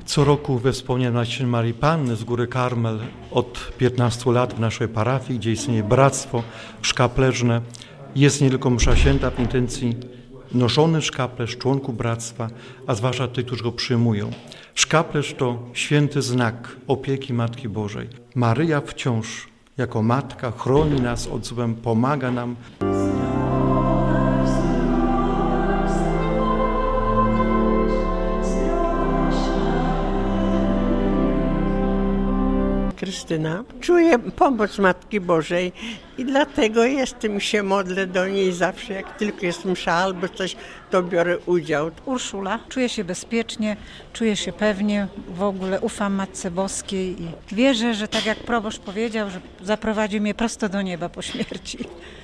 Co roku we wspomnieniu Najświętszej Marii Panny z Góry Karmel od 15 lat w naszej parafii, gdzie istnieje bractwo szkapleżne, jest nie tylko msza święta w intencji noszony szkaplerz członków bractwa, a zwłaszcza tych, którzy go przyjmują. Szkaplerz to święty znak opieki Matki Bożej. Maryja wciąż jako matka chroni nas od zła, pomaga nam. Krystyna. Czuję pomoc Matki Bożej i dlatego się modlę do niej zawsze, jak tylko jest msza albo coś, to biorę udział. Urszula. Czuję się bezpiecznie, czuję się pewnie, w ogóle ufam Matce Boskiej i wierzę, że tak jak proboszcz powiedział, że zaprowadzi mnie prosto do nieba po śmierci.